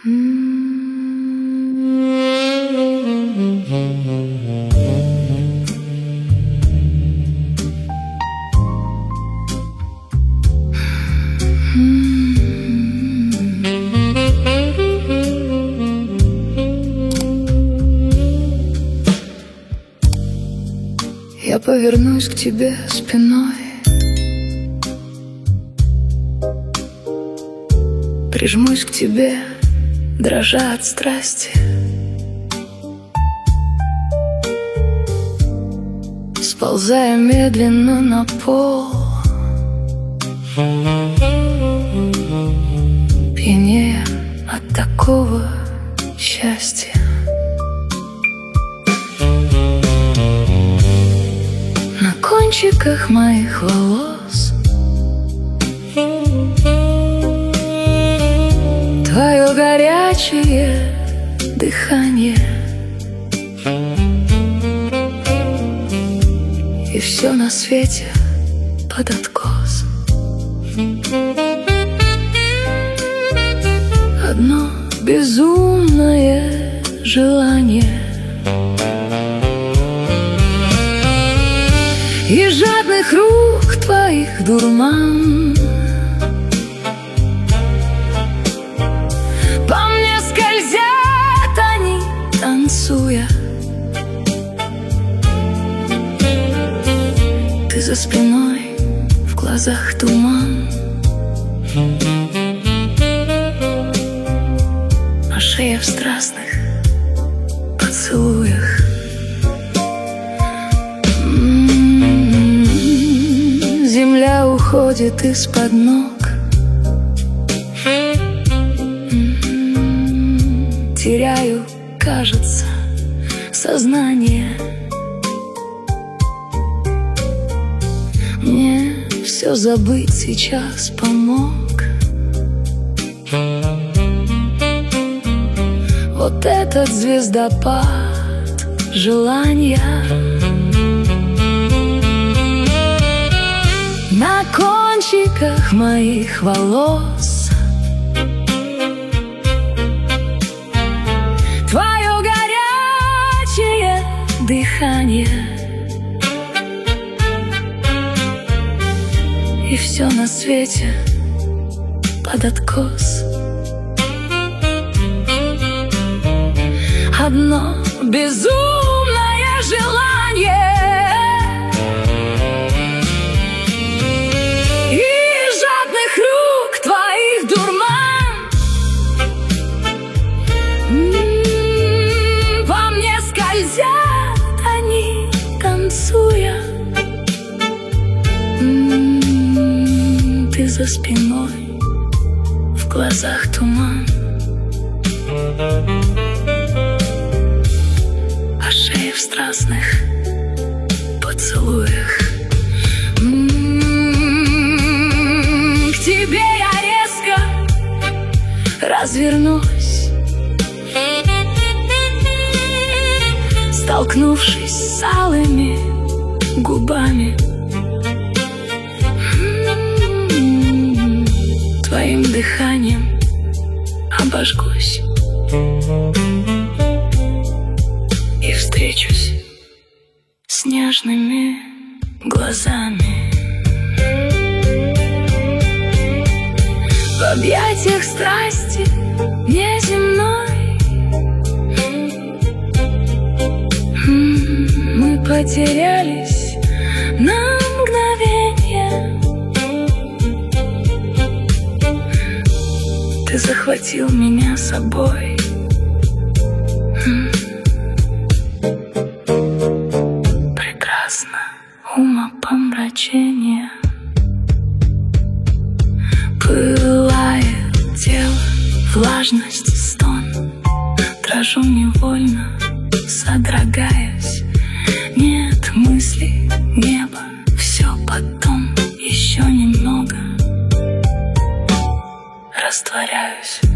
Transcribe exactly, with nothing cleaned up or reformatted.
Я повернусь к тебе спиной, прижмусь к тебе, дрожа от страсти. Сползая медленно на пол, пьянея от такого счастья. На кончиках моих волос твое горячее дыхание, и все на свете под откос. Одно безумное желание и жадных рук твоих дурман. По мне скользят они, танцуя. Ты за спиной, в глазах туман, а шея в страстных поцелуях. Земля уходит из-под ног, теряю, кажется, сознание. Мне все забыть сейчас помог вот этот звездопад желания. На кончиках моих волос твое горячее дыхание, и все на свете под откос. Одно безумное желание они, танцуя. М-м-м, ты за спиной, в глазах туман, а шея в страстных поцелуях. М-м-м, к тебе я резко развернусь, столкнувшись с алыми губами. М-м-м, твоим дыханием обожгусь и встречусь с нежными глазами. В объятиях страсти неземной мы потерялись на мгновенье. Ты захватил меня с собой. Прекрасно, умопомрачение. Пылает тело, влажность, стон. Дрожу невольно, содрогаясь. Нет мыслей, небо, все потом, еще немного. Растворяюсь.